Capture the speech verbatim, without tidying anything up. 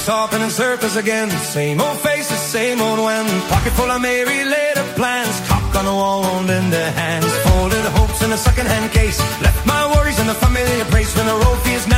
top and then surface again. Same old faces, same old when. Pocket full of Mary later plans. Cock on the wall, won't lend a hand. Folded hopes in a second-hand case. Left my worries in the familiar place when the road feels